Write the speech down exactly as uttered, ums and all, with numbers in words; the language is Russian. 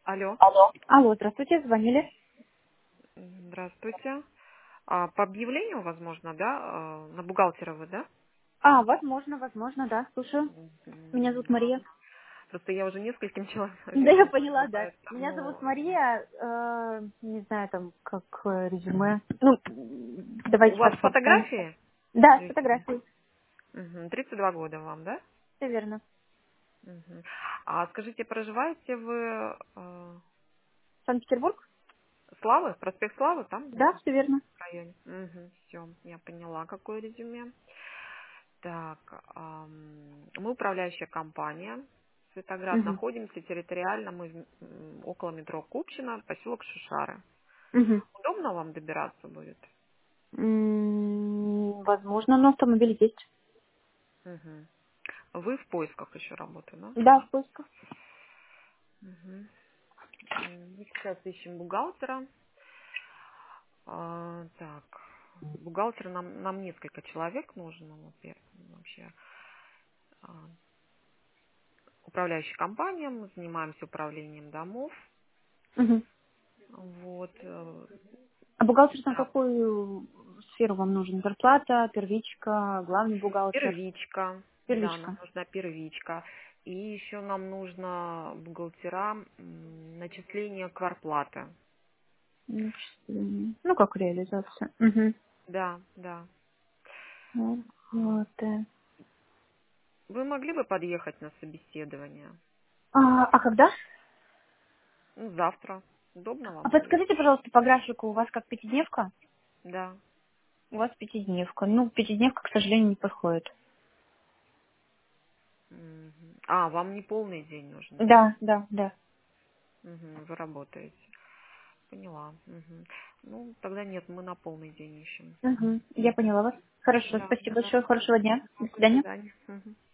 Алло, Алло. Алло, здравствуйте, звонили. здравствуйте. А, по объявлению, возможно, да? а, На бухгалтера вы, да? А, возможно, возможно, да, слушаю. Меня Мгм. зовут Мария. Просто я уже нескольким Да, я человеком поняла, да. предлагаю Меня зовут тому. Мария, э, не знаю, там, как э, резюме. Ну, У давайте вас паспортом. фотографии? Да, с Резюме. фотографией, Мгм. тридцать два года вам, да? все верно. Мгм. А скажите, проживаете вы э, Санкт-Петербург? Славы, проспект Славы, там Да, все верно. в районе? Угу, все, я поняла, какое резюме. Так, ам, мы управляющая компания. Светоград Угу. находимся территориально, мы в- м, около метро Купчино, поселок Шишары. Угу. Удобно вам добираться будет? М, возможно, но автомобиль есть. Мгм. Вы в поисках еще работы, да? Да, в поисках. Мгм. М, Мы сейчас ищем бухгалтера. А, так, бухгалтера нам, нам несколько человек нужно, во-первых, вообще. А, управляющая компания, мы занимаемся управлением домов. Угу. Вот. э, А бухгалтер на да, какую сферу вам нужен? Зарплата, первичка, главный бухгалтер, первичка, да, нам первичка. нужна первичка. И еще нам нужно бухгалтера м, начисление кварплаты. Начисление. Ну, как реализация. Угу. Да, да. А, Вот. э. Вы могли бы подъехать на собеседование? А, а когда? Ну, завтра. Удобно А вам будет? подскажите, пожалуйста, по графику, у вас как пятидневка? Да. У вас пятидневка. Ну, пятидневка, к сожалению, не подходит. Мгм. А, вам не полный день нужен, да? Да, да, да. Мгм, вы работаете. Поняла. Мгм. Ну, тогда нет, мы на полный день ищем. Угу. Я поняла вас. Хорошо, Да, спасибо да. большое. Хорошего дня. До До свидания. свидания. Мгм.